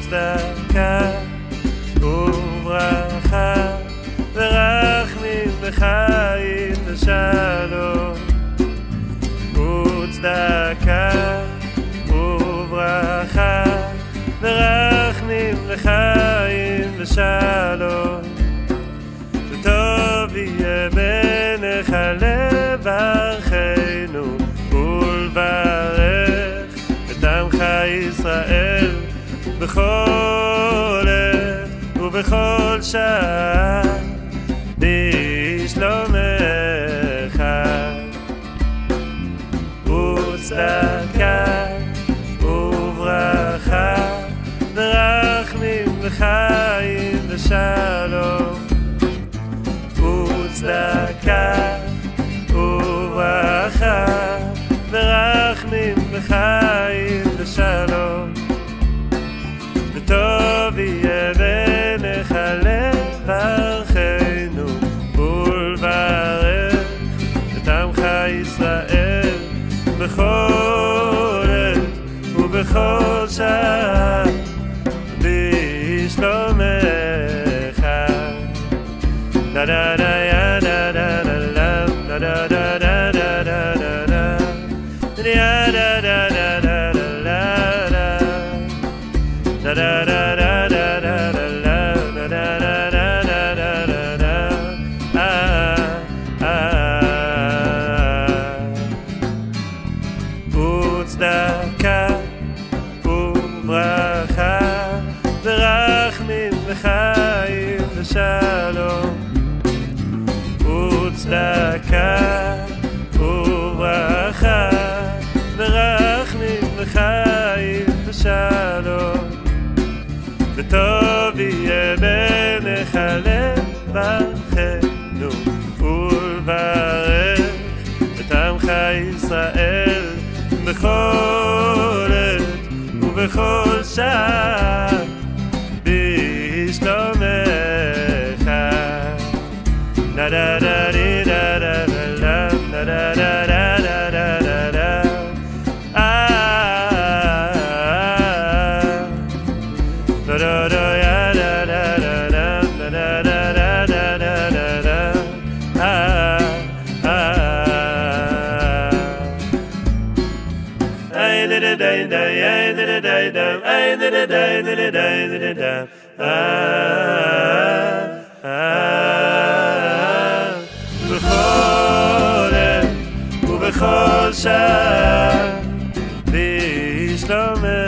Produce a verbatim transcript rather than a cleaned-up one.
וצדקה וברכה ורחמים וחיים ושלום וצדקה וברכה ורחמים וחיים ושלום וטוב יהיה בעיניך לברכנו ולברך את עמך ישראל בכל עת ובכל שעה בשלומך וצדקה וברכה ורחמים וחיים ושלום וצדקה וברכה ורחמים וחיים ושלום וטוב יהיה בעיניך לברכנו ולברך את עמך ישראל בכל עת ובכל שעה בשלומך da da da ya da da da da da da da da da da da da ya da da da da da da da da da da da da da da da da da ah ah וצדקה וברכה ורחמים וחיים ושלום וצדקה וברכה ורחמים וחיים ושלום וטוב יהיה בעיניך לברכנו ולברך את עמך ישראל בכל עת ובכל שעה בשלומך da da da da da da da da da da da da da da ah da da da ya da da da da da da da da da da da ah ah ay da da da da ay da da da da ay da da da da da da da ah ah בכל עת ובכל שעה בשלומך